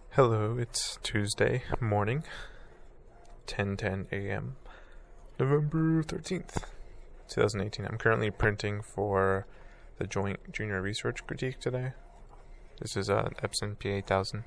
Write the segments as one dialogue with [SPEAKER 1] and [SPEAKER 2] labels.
[SPEAKER 1] Hello, it's Tuesday morning, 10:10 a.m., November 13th, 2018. I'm currently printing for the Joint Junior Research Critique today. This is an Epson P8000.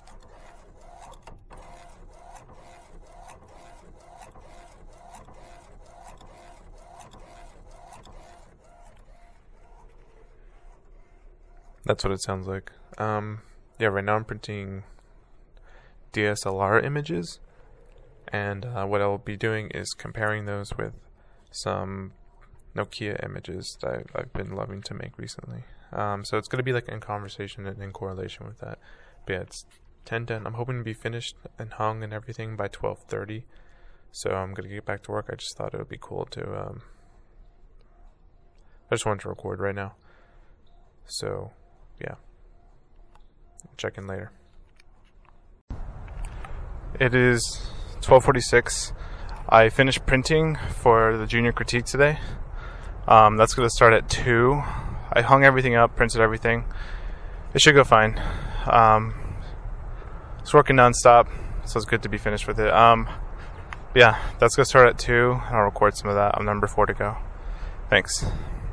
[SPEAKER 1] That's what it sounds like. Yeah, right now I'm printing DSLR images, and what I'll be doing is comparing those with some Nokia images that I've been loving to make recently. So it's going to be like in conversation and in correlation with that. But yeah, it's 10:10. I'm hoping to be finished and hung and everything by 12:30. So I'm going to get back to work. I just thought it would be cool to I just wanted to record right now. So yeah, check in later. It is 12:46. I finished printing for the junior critique today. That's going to start at 2. I hung everything up, printed everything. It should go fine. It's working nonstop, so it's good to be finished with it. Yeah, that's going to start at 2, and I'll record some of that. I'm number 4 to go. Thanks.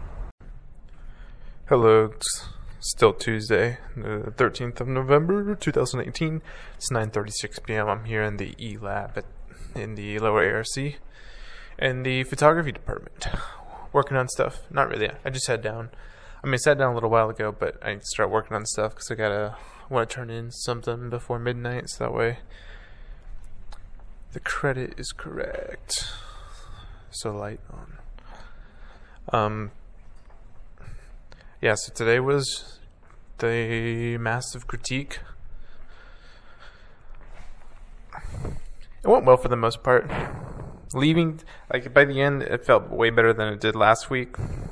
[SPEAKER 1] Hello, it's still Tuesday, the 13th of November, 2018. It's 9:36 p.m. I'm here in the E-Lab in the lower ARC in the photography department, working on stuff. Not really. I just sat down. I sat down a little while ago, but I start working on stuff because I want to turn in something before midnight, so that way the credit is correct. So light on. Yeah, so today was the massive critique. It went well for the most part. Leaving, like, by the end, it felt way better than it did last week.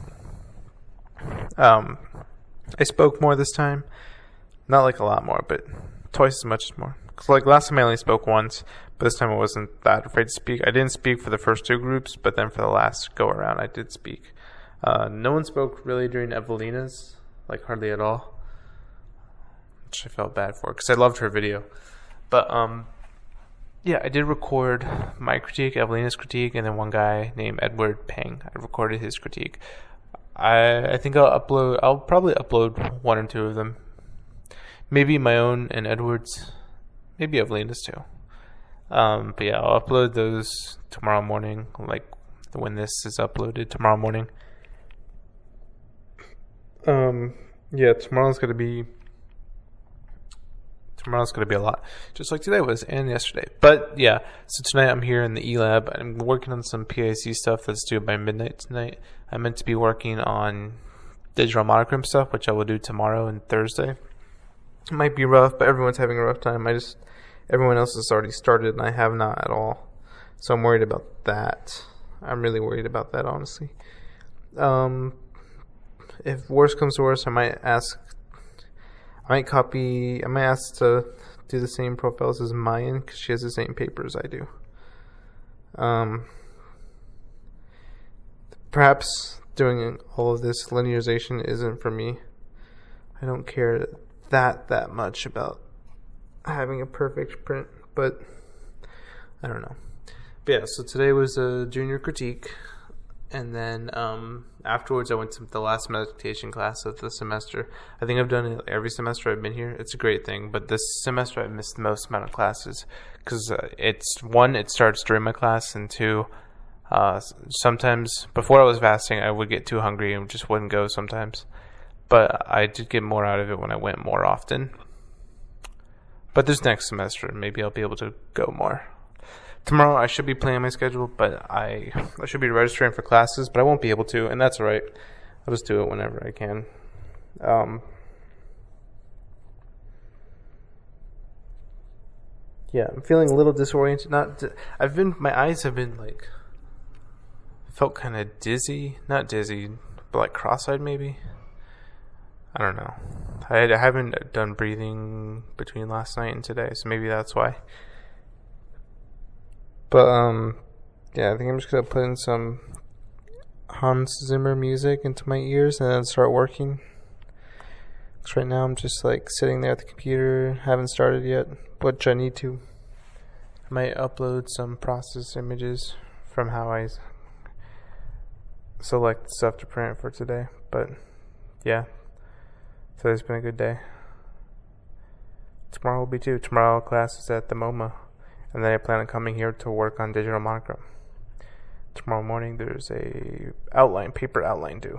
[SPEAKER 1] I spoke more this time. Not like a lot more, but twice as much as more. Because like last time I only spoke once, but this time I wasn't that afraid to speak. I didn't speak for the first 2 groups, but then for the last go around I did speak. No one spoke really during Evelina's, like hardly at all, which I felt bad for because I loved her video. But yeah, I did record my critique, Evelina's critique, and then one guy named Edward Pang. I recorded his critique. I think I'll probably upload 1 or 2 of them. Maybe my own and Edward's, maybe Evelina's too. But yeah, I'll upload those tomorrow morning, like when this is uploaded tomorrow morning. Yeah, tomorrow's gonna be a lot, just like today was and yesterday. But yeah, so tonight I'm here in the E-Lab. I'm working on some PIC stuff that's due by midnight tonight. I meant to be working on digital monochrome stuff, which I will do tomorrow and Thursday. It might be rough, but everyone's having a rough time. Everyone else has already started, and I have not at all. So I'm worried about that. I'm really worried about that, honestly. If worse comes to worse, I might ask to do the same profiles as Mayan because she has the same papers I do. Perhaps doing all of this linearization isn't for me. I don't care that much about having a perfect print, but I don't know. But yeah, so today was a junior critique. And then afterwards, I went to the last meditation class of the semester. I think I've done it every semester I've been here. It's a great thing. But this semester, I've missed the most amount of classes. Because it starts during my class. And 2, sometimes, before I was fasting, I would get too hungry and just wouldn't go sometimes. But I did get more out of it when I went more often. But this next semester, maybe I'll be able to go more. Tomorrow I should be planning my schedule, but I should be registering for classes, but I won't be able to, and that's alright. I'll just do it whenever I can. Yeah, I'm feeling a little disoriented. My eyes have been like, felt kind of dizzy. Not dizzy, but like cross-eyed maybe. I don't know. I haven't done breathing between last night and today, so maybe that's why. But yeah, I think I'm just gonna put in some Hans Zimmer music into my ears and then start working 'Cause right now I'm just like sitting there at the computer, haven't started yet, which I need to. I might upload some process images from how I select stuff to print for today. But yeah, today's been a good day. Tomorrow will be too. Tomorrow class is at the MoMA, and then I plan on coming here to work on digital monochrome. Tomorrow morning there's a paper outline due,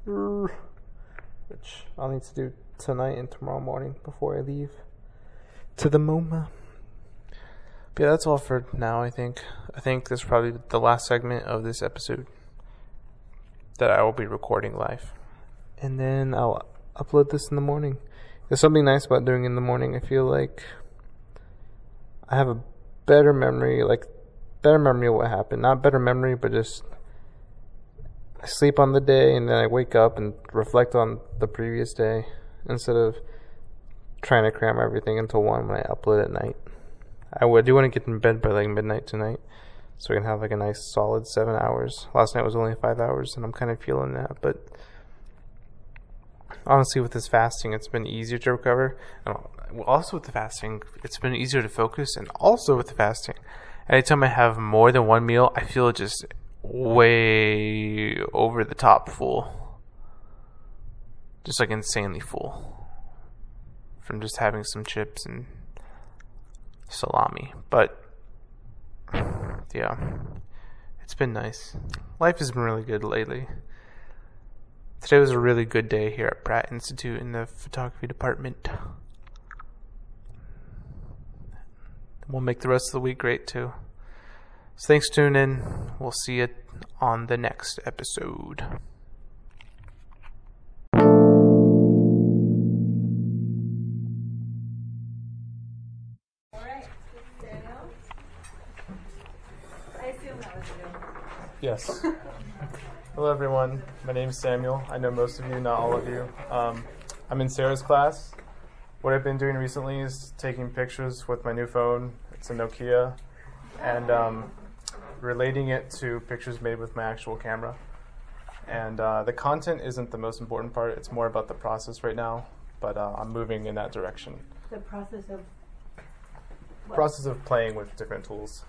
[SPEAKER 1] which I'll need to do tonight and tomorrow morning before I leave to the MoMA. But yeah, that's all for now, I think. I think this is probably the last segment of this episode that I will be recording live. And then I'll upload this in the morning. There's something nice about doing it in the morning. I feel like I have a better memory of what happened. Not better memory, but just I sleep on the day and then I wake up and reflect on the previous day instead of trying to cram everything into one when I upload at night. I do want to get in bed by like midnight tonight so I can have like a nice solid 7 hours. Last night was only 5 hours and I'm kind of feeling that, but honestly with this fasting it's been easier to recover. Also with the fasting it's been easier to focus, and also with the fasting anytime I have more than one meal I feel just way over the top full, just like insanely full from just having some chips and salami. But yeah, it's been nice. Life has been really good lately. Today was a really good day here at Pratt Institute in the photography department. We'll make the rest of the week great too. So thanks for tuning in. We'll see you on the next episode. Yes. Hello everyone, my name is Samuel. I know most of you, not all of you. I'm in Sarah's class. What I've been doing recently is taking pictures with my new phone. It's a Nokia. And relating it to pictures made with my actual camera. And the content isn't the most important part. It's more about the process right now. But I'm moving in that direction.
[SPEAKER 2] The process of what?
[SPEAKER 1] Process of playing with different tools.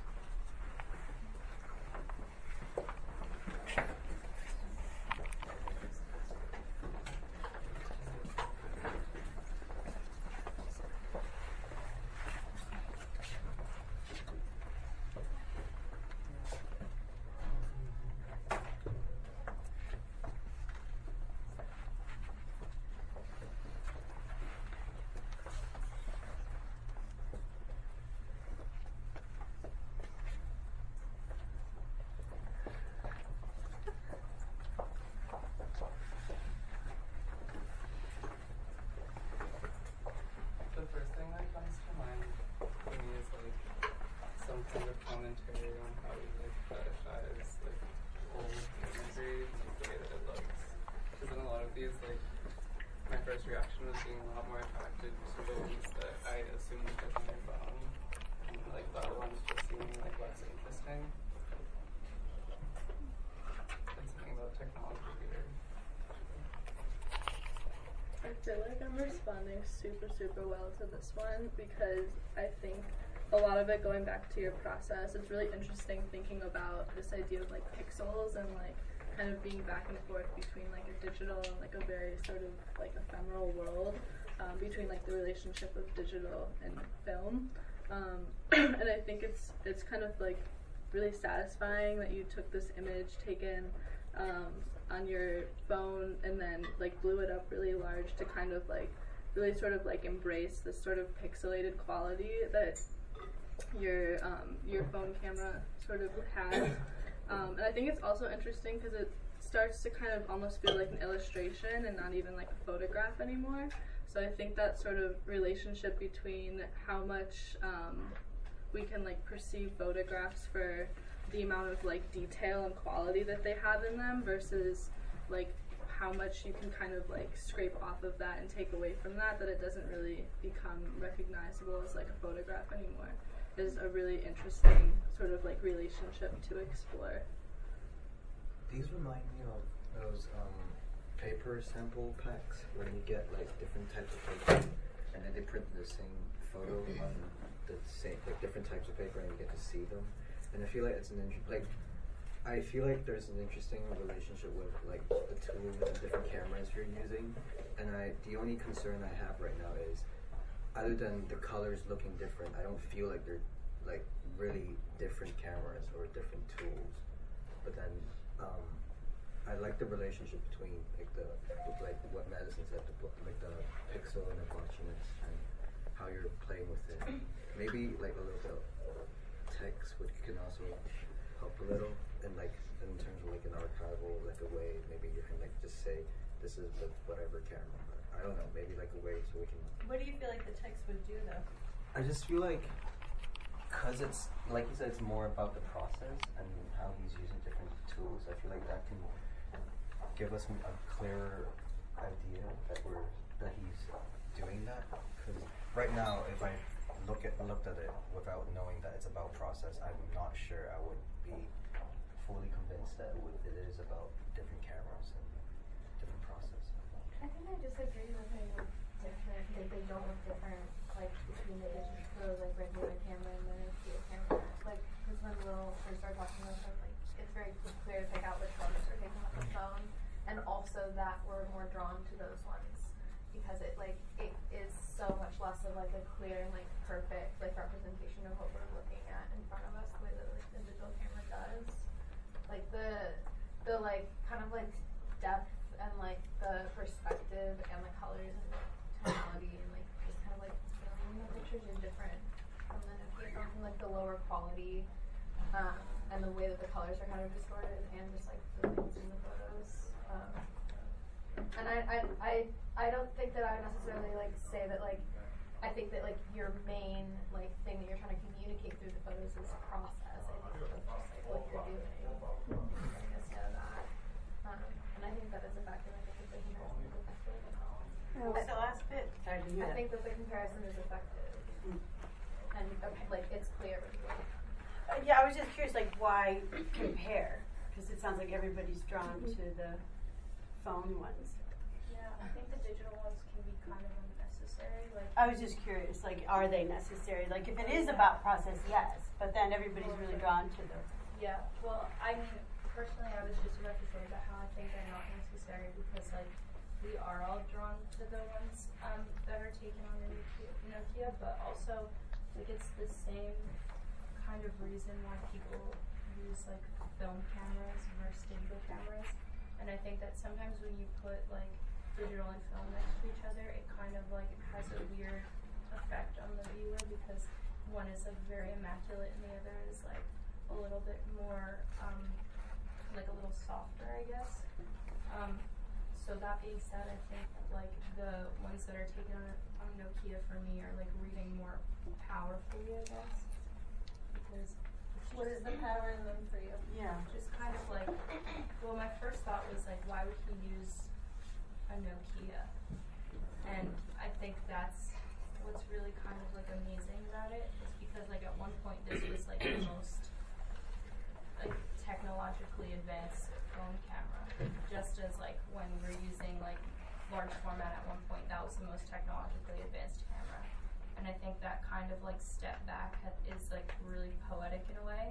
[SPEAKER 3] Kind of commentary on how we like fetishize like old imagery and like, the way that it looks. Because in a lot of these, like my first reaction was being a lot more attracted to those that I assumed was on my phone, and like the other ones just seeming like less interesting. There's something about technology here.
[SPEAKER 4] I feel like I'm responding super well to this one because I think a lot of it going back to your process, it's really interesting thinking about this idea of like pixels and like kind of being back and forth between like a digital and like a very sort of like ephemeral world, between like the relationship of digital and film. And I think it's kind of like really satisfying that you took this image taken on your phone and then like blew it up really large to kind of like really sort of like embrace this sort of pixelated quality that your phone camera sort of has. And I think it's also interesting because it starts to kind of almost feel like an illustration and not even like a photograph anymore. So I think that sort of relationship between how much we can like perceive photographs for the amount of like detail and quality that they have in them versus like how much you can kind of like scrape off of that and take away from that it doesn't really become recognizable as like a photograph anymore, is a really interesting sort of like relationship to explore.
[SPEAKER 5] These remind me of those paper sample packs when you get like different types of paper, and then they print the same photo on the same like different types of paper, and you get to see them. And I feel like it's I feel like there's an interesting relationship with like the tools and different cameras you're using. And the only concern I have right now is, other than the colors looking different, I don't feel like they're like really different cameras or different tools. But then I like the relationship between like what Madison said, like the pixel and the glitchiness and how you're playing with it. Maybe like a little bit of text, which can also help a little, and like in terms of like an archival, like a way maybe you can like just say this is the whatever camera. I don't know, maybe like a way so we can.
[SPEAKER 6] What do you feel like the text would do though?
[SPEAKER 5] I just feel like, cause it's like you said, it's more about the process and how he's using different tools. I feel like that can give us a clearer idea that he's doing that. Because right now, if I looked at it without knowing that it's about process, I'm not sure I would be fully convinced that it is about different cameras and different process.
[SPEAKER 7] I think I disagree with him with different. They don't look different, like between the digital, like regular camera and the Nokia camera. Like, because when Will first started talking about stuff, like it's very clear to pick out which ones are taken off the phone, and also that we're more drawn to those ones because it is so much less of like a clear and like perfect like representation of what we're looking at in front of us the way that like the digital camera does. Like the like kind of like depth and like the perspective and the colors and the tonality and like just kind of like filming the pictures is different from the Nokia phone, from like the lower quality and the way that the colors are kind of distorted and just like the things in the photos. And I don't think that I would necessarily like say that like I think that like your main like thing that you're trying to communicate through the photos is process. I think that's just like what you're doing. I guess that. And I think that is a factor. I think that the comparison is effective.
[SPEAKER 2] What's the last bit? Sorry, I didn't hear
[SPEAKER 7] I
[SPEAKER 2] that.
[SPEAKER 7] think that the comparison is effective. And like it's clear.
[SPEAKER 2] Yeah, I was just curious, like, why compare? Because it sounds like everybody's drawn to the phone ones.
[SPEAKER 4] Yeah, I think the digital ones can be kind of unnecessary. Like,
[SPEAKER 2] I was just curious, like, are they necessary? Like, if it is about process, yes, but then everybody's really drawn to them.
[SPEAKER 4] yeah, well, I mean, personally, I was just about to say about how I think they're not necessary because, like, we are all drawn to the ones that are taken on the Nokia, but also, like, it's the same kind of reason why people use, like, film cameras versus digital cameras. And I think that sometimes when you put, like, digital and film next to each other, it kind of, like, has a weird effect on the viewer because one is, like, very immaculate and the other is, like, a little bit more, like, a little softer, I guess. So that being said, I think, like, the ones that are taken on Nokia for me are, like, reading more powerfully, I guess. Because
[SPEAKER 7] What is the power in them for you?
[SPEAKER 2] Yeah.
[SPEAKER 4] just kind of like, well, my first thought was like, why would he use a Nokia? And I think that's what's really kind of like amazing about it is because like at one point this was like the most like technologically advanced phone camera. Just as like when we were using like large format at one point, that was the most technologically advanced camera. And I think that kind of like step back is like really poetic in a way.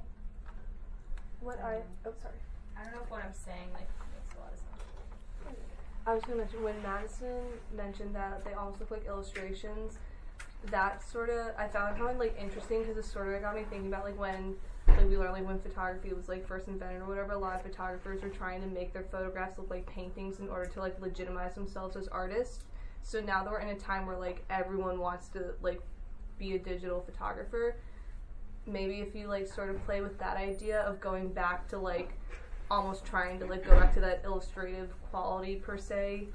[SPEAKER 8] Sorry.
[SPEAKER 4] I don't know if what I'm saying like makes a lot of sense.
[SPEAKER 8] I was going to mention when Madison mentioned that they almost look like illustrations. That sort of I found kind of like interesting because it sort of got me thinking about like when like we learned like when photography was like first invented or whatever. A lot of photographers were trying to make their photographs look like paintings in order to like legitimize themselves as artists. So now that we're in a time where like everyone wants to like be a digital photographer, maybe if you like sort of play with that idea of going back to like almost trying to like go back to that illustrative quality per se.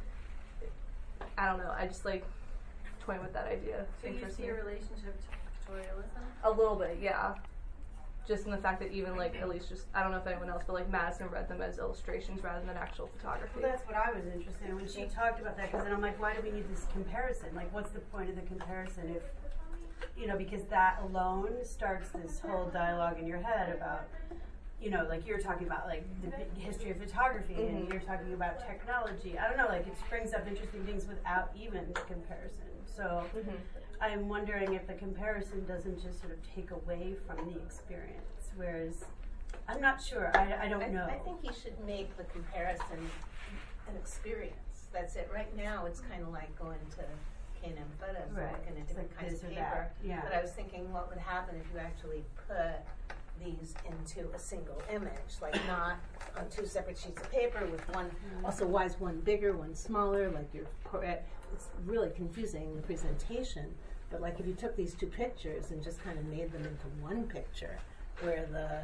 [SPEAKER 8] I don't know. I just like toying with that idea.
[SPEAKER 2] So you see a relationship to pictorialism?
[SPEAKER 8] A little bit, yeah. Just in the fact that even like at least just I don't know if anyone else, but like Madison read them as illustrations rather than actual photography.
[SPEAKER 2] Well, that's what I was interested in when she talked about that, because then I'm like, why do we need this comparison? Like, what's the point of the comparison if, you know, because that alone starts this whole dialogue in your head about you know, like you're talking about like the history of photography, and you're talking about technology. I don't know, like it brings up interesting things without even the comparison. So I'm wondering if the comparison doesn't just sort of take away from the experience, whereas I'm not sure. I don't know.
[SPEAKER 9] I think you should make the comparison an experience. That's it. Right now, it's kind of like going to K&M Photos and looking at different kinds of paper.
[SPEAKER 2] Yeah.
[SPEAKER 9] But I was thinking, what would happen if you actually put these into a single image, like not on two separate sheets of paper with one. Also, why is one bigger, one smaller? Like it's really confusing, the presentation. But like if you took these two pictures and just kind of made them into one picture, where the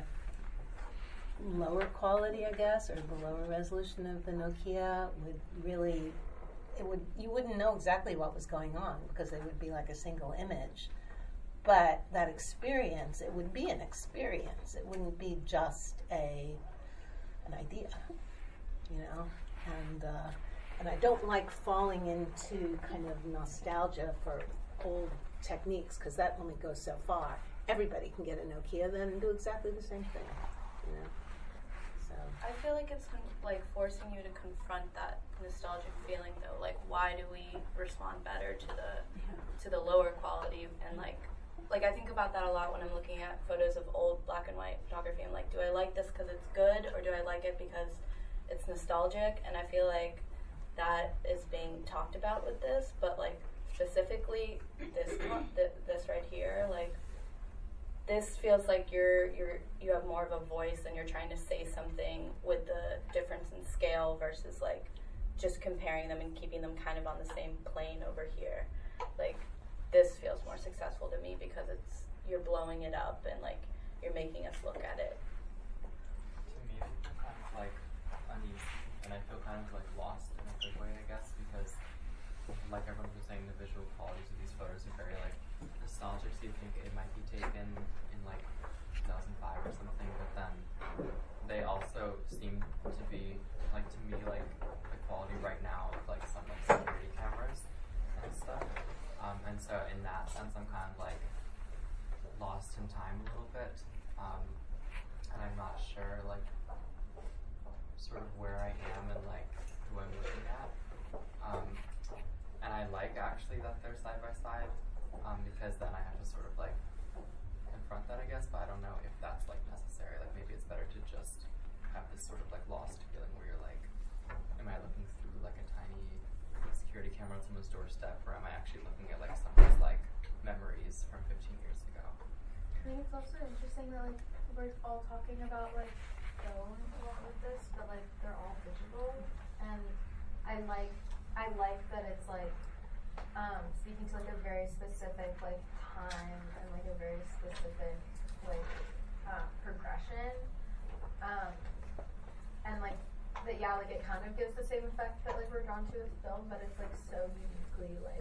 [SPEAKER 9] lower quality, I guess, or the lower resolution of the Nokia would really, you wouldn't know exactly what was going on because it would be like a single image. But that experience, it would be an experience. It wouldn't be just an idea, you know. And I don't like falling into kind of nostalgia for old techniques because that only goes so far. Everybody can get a Nokia then and do exactly the same thing, you know. So
[SPEAKER 8] I feel like it's like forcing you to confront that nostalgic feeling though. Like, why do we respond better to the lower quality? And like I think about that a lot when I'm looking at photos of old black and white photography. I'm like, do I like this because it's good, or do I like it because it's nostalgic? And I feel like that is being talked about with this, but like specifically this right here, like this feels like you have more of a voice and you're trying to say something with the difference in scale versus like just comparing them and keeping them kind of on the same plane over here. Like this feels more successful to me because you're blowing it up and like you're making us look at it.
[SPEAKER 10] To me, I feel kind of like uneasy, and I feel kind of like lost in a good way, I guess, because like everyone was saying, the visual qualities of these photos are very like nostalgic, so you think it might be taken in like 2005 or something, but then they also seem to be like, to me, like the quality right now of like some like security cameras and stuff. And so in that sense, I'm kind of like lost in time a little bit, and I'm not sure like sort of where I am and like who I'm looking at. And I like actually that they're side by side, because then I have to sort of like confront that, I guess, but I don't know if that's like necessary. Like maybe it's better to just have this sort of like lost feeling where you're like, am I looking through like a tiny security camera on someone's doorstep, or am I actually looking at like someone's like memories from 15 years ago?
[SPEAKER 7] I think it's also interesting that like we're all talking about like film a lot with this, but like they're all digital, and I like that it's like speaking to like a very specific like time and like a very specific like progression, and like that like it kind of gives the same effect that like we're drawn to with film, but it's like so uniquely like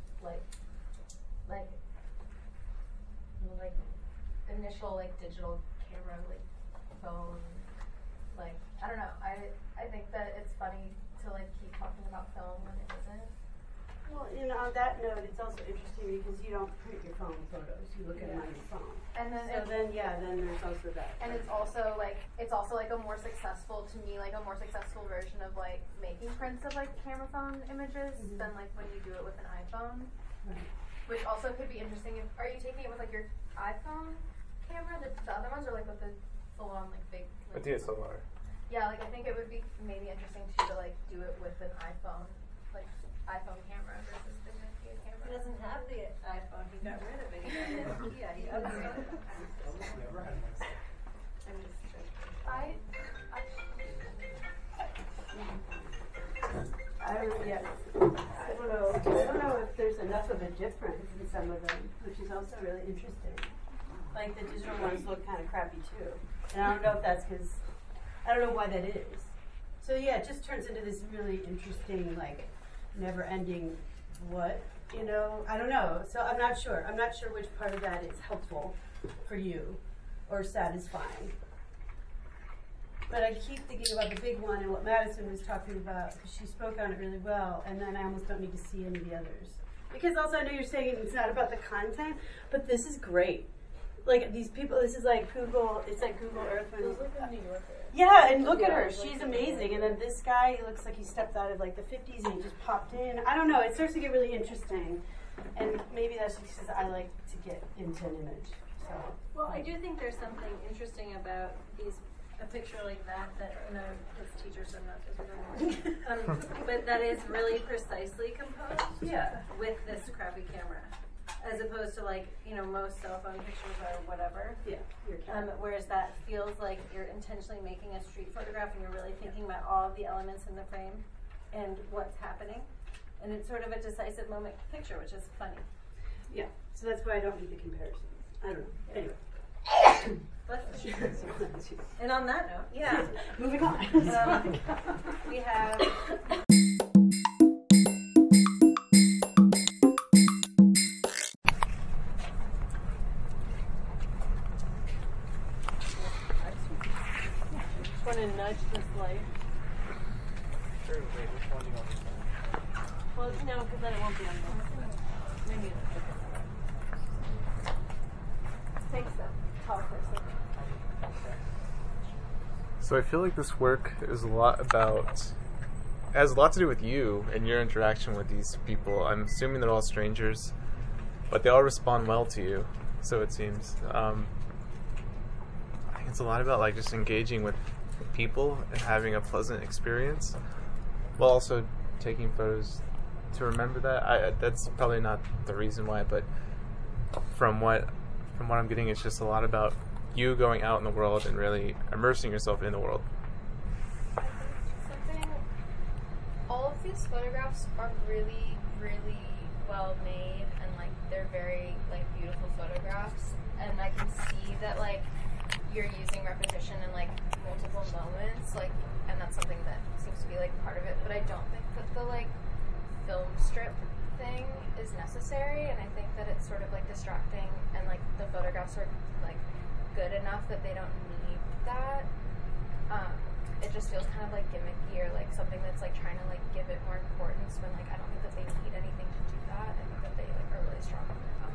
[SPEAKER 7] initial like digital camera like phone, like I don't know, I think that it's funny to like keep talking about film when it isn't.
[SPEAKER 2] Well, you know, on that note, it's also interesting because you don't print your phone photos; you look at them on your phone.
[SPEAKER 7] And then
[SPEAKER 2] then there's also that.
[SPEAKER 7] And it's also like a more successful, to me, like a more successful version of like making prints of like camera phone images than like when you do it with an iPhone.
[SPEAKER 2] Right.
[SPEAKER 7] Which also could be interesting. Are you taking it with like your iPhone camera, the other ones, or like with the full on like big? Like,
[SPEAKER 1] A DSLR.
[SPEAKER 7] Yeah, like I think it would be maybe interesting too to like do it with an iPhone, like iPhone camera versus the Nokia camera.
[SPEAKER 9] he doesn't have the iPhone. He got rid of it. He got his Nokia. He upgraded it.
[SPEAKER 3] Never had my say.
[SPEAKER 9] I'm just joking.
[SPEAKER 2] I don't know if there's enough of a difference in some of them, which is also really interesting. Like the digital ones look kind of crappy too, and I don't know if that's because I don't know why that is. So yeah, it just turns into this really interesting, like, never-ending what, you know? I don't know. So I'm not sure. I'm not sure which part of that is helpful for you or satisfying. But I keep thinking about the big one and what Madison was talking about, because she spoke on it really well, and then I almost don't need to see any of the others. Because also I know you're saying it's not about the content, but this is great. like these people. This is like Google. It's like Google Earth.
[SPEAKER 4] It was like a New Yorker.
[SPEAKER 2] Yeah, and look at
[SPEAKER 4] Yeah,
[SPEAKER 2] her.
[SPEAKER 4] it was like
[SPEAKER 2] She's
[SPEAKER 4] the
[SPEAKER 2] amazing. And then this guy, he looks like he stepped out of like the 50s and he just popped in. I don't know. It starts to get really interesting. And maybe that's just because I like to get into an image. So.
[SPEAKER 6] Well, I do think there's something interesting about a picture like that his teacher said not to but that is really precisely composed with this crappy camera. As opposed to like, most cell phone pictures or whatever.
[SPEAKER 2] Yeah.
[SPEAKER 6] Whereas that feels like you're intentionally making a street photograph and you're really thinking about all of the elements in the frame and what's happening. And it's sort of a decisive moment picture, which is funny.
[SPEAKER 2] Yeah. So that's why I don't need the comparison. I don't know. Anyway.
[SPEAKER 6] Bless you. And on that note, yeah.
[SPEAKER 2] Moving on.
[SPEAKER 6] We have...
[SPEAKER 2] Want to nudge this light?
[SPEAKER 10] Sure, wait, which one do you want to say?
[SPEAKER 2] Well, no, because then it won't be on this. Maybe
[SPEAKER 8] Thanks, though. Tall person.
[SPEAKER 1] So I feel like this work is a lot has a lot to do with you and your interaction with these people. I'm assuming they're all strangers, but they all respond well to you, so it seems. I think it's a lot about like just engaging with people and having a pleasant experience, while also taking photos to remember that. That's probably not the reason why, but from what I'm getting, it's just a lot about you going out in the world and really immersing yourself in the world.
[SPEAKER 7] I think all of these photographs are really, really well made, and like they're very like beautiful photographs, and I can see that like you're using repetition in like multiple moments, like, and that's something that seems to be like part of it, but I don't think that the like film strip thing is necessary, and I think that it's sort of like distracting, and like the photographs are like good enough that they don't need that. It just feels kind of like gimmicky, or like something that's like trying to like give it more importance when like I don't think that they need anything to do that. I think that they like are really strong on their own.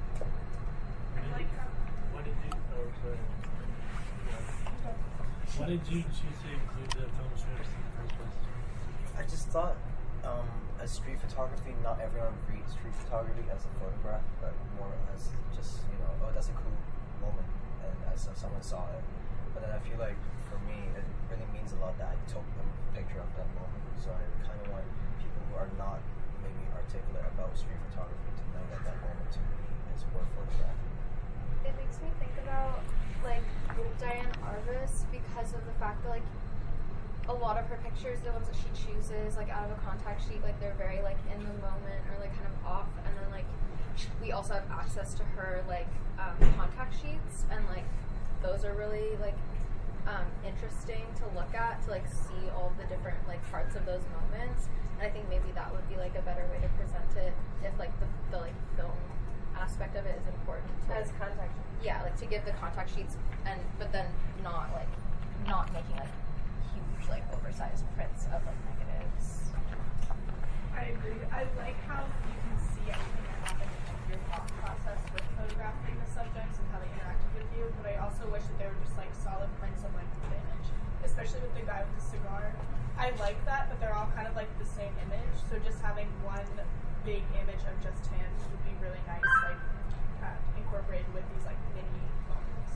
[SPEAKER 11] Why did you choose to include the film strips in the first place?
[SPEAKER 5] I just thought, as street photography, not everyone reads street photography as a photograph, but more as just, oh, that's a cool moment, and as someone saw it. But then I feel like, for me, it really means a lot that I took a picture of that moment. So I kind of want people who are not maybe articulate about street photography to know that that moment to me is worth photographing.
[SPEAKER 7] It makes me think about like Diane Arbus, because of the fact that like a lot of her pictures, the ones that she chooses like out of a contact sheet, like they're very like in the moment or like kind of off, and then like we also have access to her like contact sheets, and like those are really like interesting to look at, to like see all the different like parts of those moments. And I think maybe that would be like a better way to present it if like the like film aspect of it is important to,
[SPEAKER 8] As contact.
[SPEAKER 7] yeah, like to give the contact sheets, and but then not making like huge like oversized prints of like negatives.
[SPEAKER 4] I agree. I like how you can see everything that happened in your thought process with photographing the subjects and how they interacted with you, but I also wish that they were just like solid prints of like the image, especially with the guy with the cigar. I like that, but they're all kind of like the same image, so just having one big image of just him would be really nice, like incorporated with these like mini moments.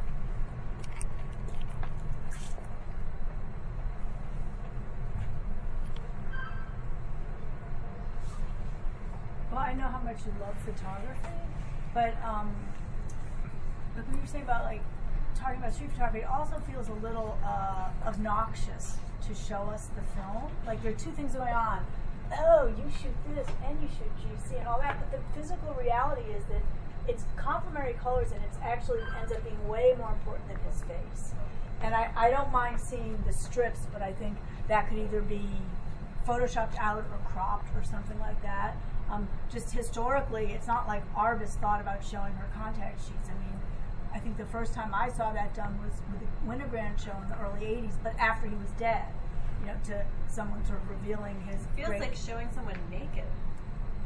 [SPEAKER 12] Well, I know how much you love photography, but like when you're saying about like talking about street photography, it also feels a little obnoxious to show us the film. Like there are two things going on. Oh, you shoot this and you shoot GC and all that, but the physical reality is that it's complementary colors, and it's actually ends up being way more important than his face. And I don't mind seeing the strips, but I think that could either be photoshopped out or cropped or something like that. Just historically, it's not like Arbus thought about showing her contact sheets. I mean, I think the first time I saw that done was with the Winogrand show in the early 80s, but after he was dead, to someone sort of revealing his
[SPEAKER 6] Feels like showing someone naked.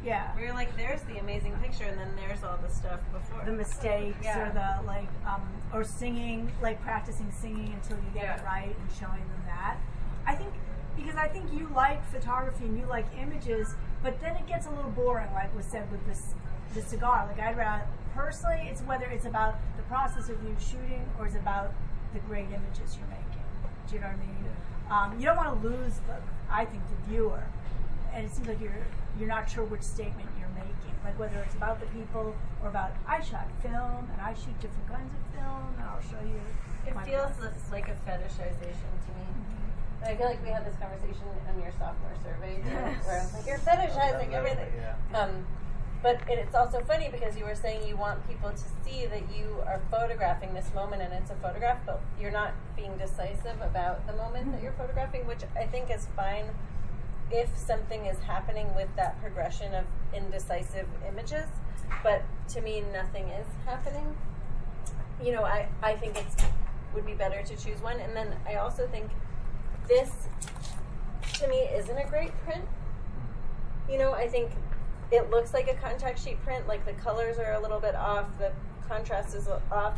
[SPEAKER 12] Yeah.
[SPEAKER 6] Where you're like, there's the amazing picture, and then there's all the stuff before.
[SPEAKER 12] The mistakes
[SPEAKER 6] Yeah.
[SPEAKER 12] or the like, or singing, like practicing singing until you get it right and showing them that. I think because I think you like photography and you like images, but then it gets a little boring, like was said with the cigar. Like I'd rather personally, it's whether it's about the process of you shooting or it's about the great images you're making. Do you know what I mean?
[SPEAKER 5] Yeah.
[SPEAKER 12] You don't want to lose I think the viewer, and it seems like you're not sure which statement you're making, like whether it's about the people or about I shot film and I shoot different kinds of film and I'll show you.
[SPEAKER 6] It
[SPEAKER 12] my
[SPEAKER 6] feels
[SPEAKER 12] process.
[SPEAKER 6] like a fetishization to me. I feel like we had this conversation on your sophomore survey too, where I was like, you're fetishizing everything.
[SPEAKER 5] Yeah.
[SPEAKER 6] But it's also funny because you were saying you want people to see that you are photographing this moment and it's a photograph, but you're not being decisive about the moment that you're photographing, which I think is fine if something is happening with that progression of indecisive images. But to me, nothing is happening. You know, I think it would be better to choose one. And then I also think this, to me, isn't a great print. You know, I think it looks like a contact sheet print, like the colors are a little bit off, the contrast is off.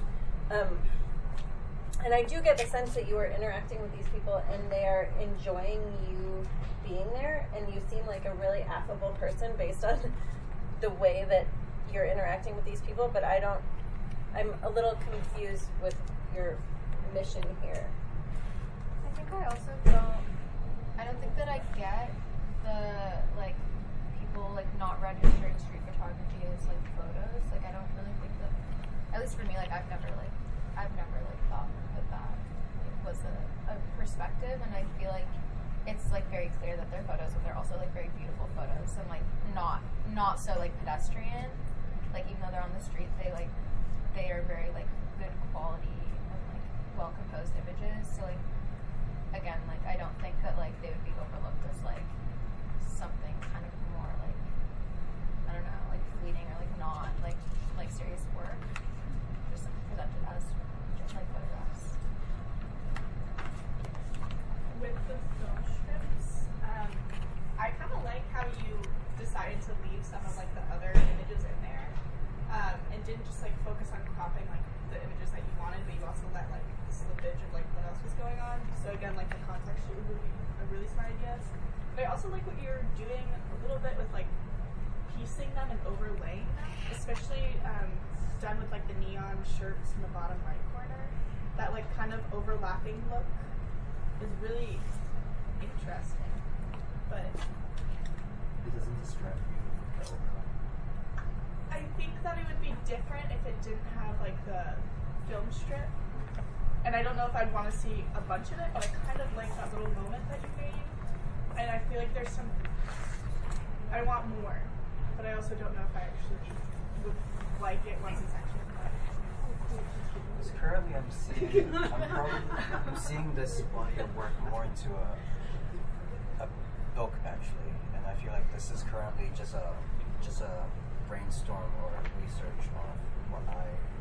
[SPEAKER 6] And I do get the sense that you are interacting with these people and they are enjoying you being there, and you seem like a really affable person based on the way that you're interacting with these people, but I'm a little confused with your mission here.
[SPEAKER 7] I think I also don't think that I get the, like, people, like, not registering street photography as, like, photos. Like, I don't really think that, at least for me, like, I've never thought that was a perspective, and I feel like it's, like, very clear that they're photos, and they're also, like, very beautiful photos, and, like, not so, like, pedestrian. Like, even though they're on the street, they are very, like, good quality and, like, well-composed images. So, like, again, like, I don't think that, like, they would be overlooked as, like, something kind of more, like, I don't know, like, fleeting or, like, not, like serious work. Just, like, presented as just, like, photographs.
[SPEAKER 4] With the film strips, I kind of like how you decided to leave some of, like, the other images in there, and didn't just, like, focus on cropping, like, the images that you wanted, but you also let, like, the slippage of, like, what else was going on. So again, like, the context shoot would be a really smart idea. But I also like what you're doing a little bit with, like, piecing them and overlaying them, especially done with, like, the neon shirts in the bottom right corner. That, like, kind of overlapping look is really interesting. But
[SPEAKER 5] It doesn't distract you, the overlap.
[SPEAKER 4] I think that it would be different if it didn't have, like, the film strip. And I don't know if I'd want to see a bunch of it, but I kind of like that little moment that you made. And I feel like there's some, I want more, but I also don't know if I actually would like it once it's actually done.
[SPEAKER 5] Because currently I'm seeing this body of work more into a book, actually, and I feel like this is currently just a brainstorm or research on what I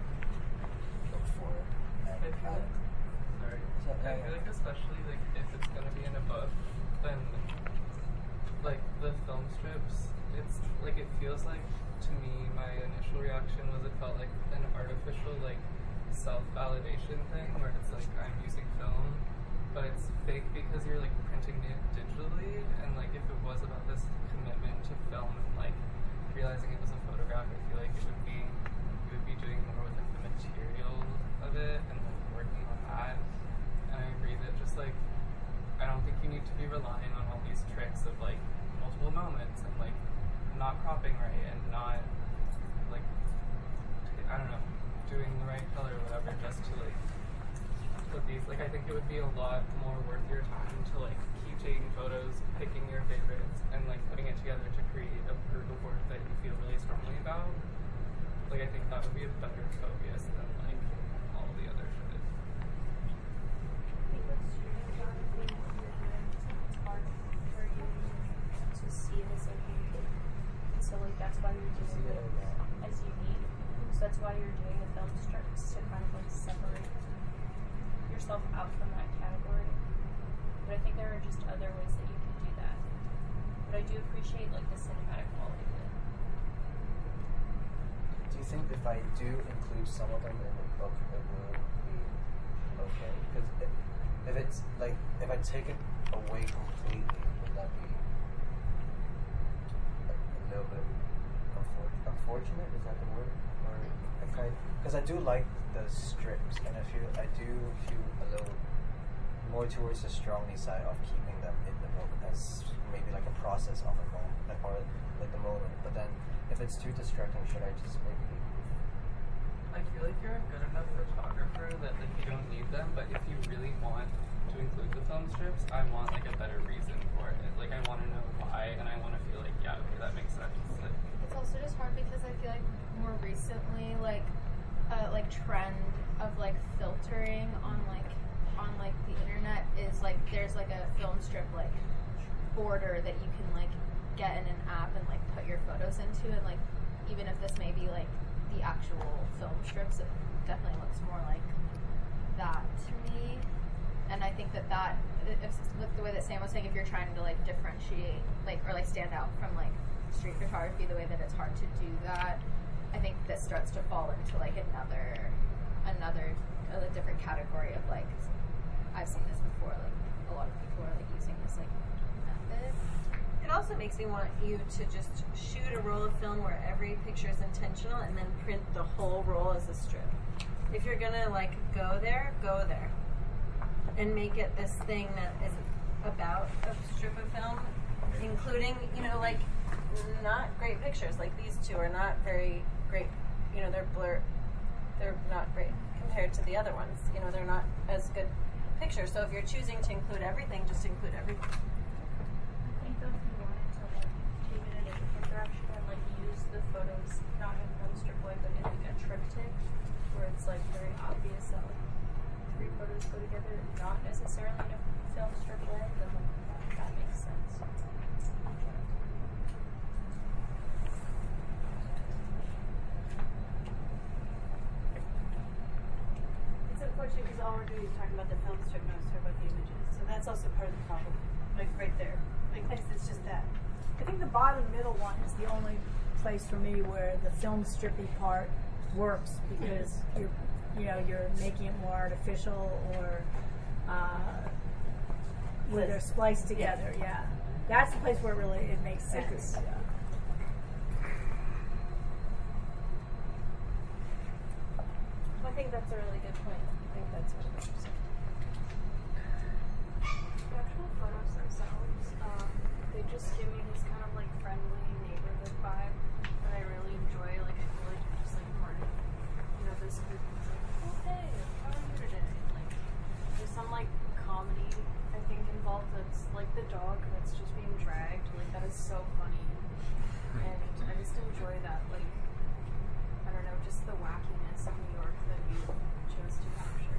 [SPEAKER 5] look for. And
[SPEAKER 3] I feel like especially like if it's gonna be in a book, then like the film strips, it's like it feels like to me my initial reaction was it felt like an artificial like self-validation thing where it's like I'm using film, but it's fake because you're like printing it digitally, and like if it was about this commitment to film and like realizing it was a photograph, I feel like you would be doing more with like the material of it and like working on that. And I agree that just like I don't think you need to be relying on all these tricks of like multiple moments and like not cropping right and not like I don't know, doing the right color or whatever just to like put these like I think it would be a lot more worth your time to like keep taking photos, picking your favorites and like putting it together to create a group of work that you feel really strongly about. Like I think that would be a better focus than like all the other shit.
[SPEAKER 13] To see it as like unique. So like that's why you're doing it as unique. So that's why you're doing the film strips to kind of like separate yourself out from that category. But I think there are just other ways that you can do that. But I do appreciate like the cinematic quality of it.
[SPEAKER 5] you think if I do include some of them in the book, it will be okay? Because if it's like, if I take it away completely, would that be a little bit unfortunate? Is that the word? Or because I do like the strips, and I do feel a little more towards the strongly side of keeping them in the book as maybe like a process of a moment, or like the moment. But then, if it's too distracting, should I just maybe?
[SPEAKER 3] I feel like you're a good enough photographer that like you don't need them, but if you really want to include the film strips, I want like a better reason for it. Like I want to know why, and I want to feel like, yeah, okay, that makes sense. Like,
[SPEAKER 13] It's also just hard because I feel like more recently, like trend of like filtering on the internet is like there's like a film strip like border that you can like get in an app and like put your photos into, and like even if this may be like the actual film strips, it definitely looks more like that to me. And I think that if the way that Sam was saying, if you're trying to like differentiate like or like stand out from like street photography, the way that it's hard to do that, I think this starts to fall into like another different category of like, I've seen this before, like a lot of people are like using this like method.
[SPEAKER 6] It also makes me want you to just shoot a roll of film where every picture is intentional and then print the whole roll as a strip. If you're gonna like go there, and make it this thing that is about a strip of film, including, like not great pictures. Like these two are not very great, they're blurred, they're not great compared to the other ones. They're not as good pictures. So if you're choosing to include everything, just include everything.
[SPEAKER 13] I think though if you wanted to like take it in a different direction and like use the photos not in film strip way but in like a triptych where it's like very obvious that like 3 photos go together, not necessarily in a film strip way, then like that makes sense.
[SPEAKER 2] It's unfortunate because all we're doing is talking about the film strip, not talking about the images. So that's also part of the problem. Like right there. Like it's just that.
[SPEAKER 12] I think the bottom middle one is the only place for me where the film strippy part works because you're making it more artificial or where they're spliced together. Yeah, that's the place where really it makes sense. Yeah.
[SPEAKER 6] I think that's a really good point. I think that's really interesting.
[SPEAKER 13] The actual photos themselves, they just give me this kind of like friendly neighborhood vibe that I really enjoy. Like I feel like I'm just like part of, this group. It's like, oh hey, how are you today? Like there's some like comedy I think involved that's like the dog that's just being dragged. Like that is so funny, and I just enjoy that. Like I don't know, just the wackiness of New York that you chose to capture.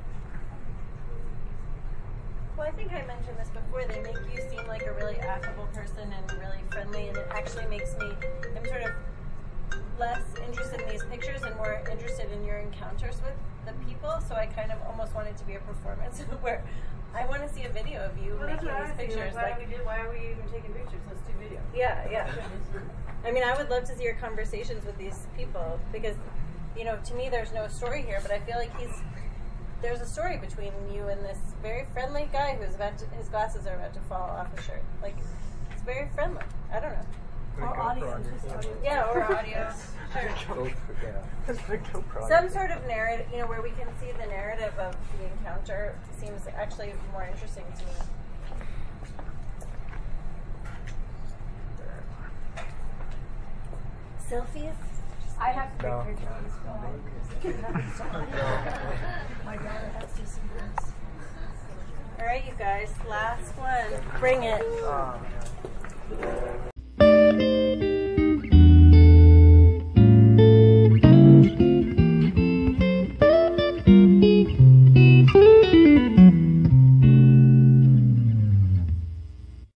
[SPEAKER 6] Well, I think I mentioned this before. They make you seem like a really affable person and really friendly, and it actually makes me, I'm sort of less interested in these pictures and more interested in your encounters with the people. So I kind of almost want it to be a performance where I want to see a video of you making these pictures.
[SPEAKER 2] Why are we even taking pictures? Let's do video.
[SPEAKER 6] Yeah. I mean, I would love to see your conversations with these people because, to me there's no story here, but I feel like there's a story between you and this very friendly guy who's his glasses are about to fall off his shirt. Like, it's very friendly. I don't know.
[SPEAKER 12] Or audio.
[SPEAKER 6] Yeah, or audio. Sure. Some sort of narrative, where we can see the narrative of the encounter seems actually more interesting to me. Selfies?
[SPEAKER 12] I have to take pictures. My daughter has to see this.
[SPEAKER 6] All right, you guys, last one. Bring it.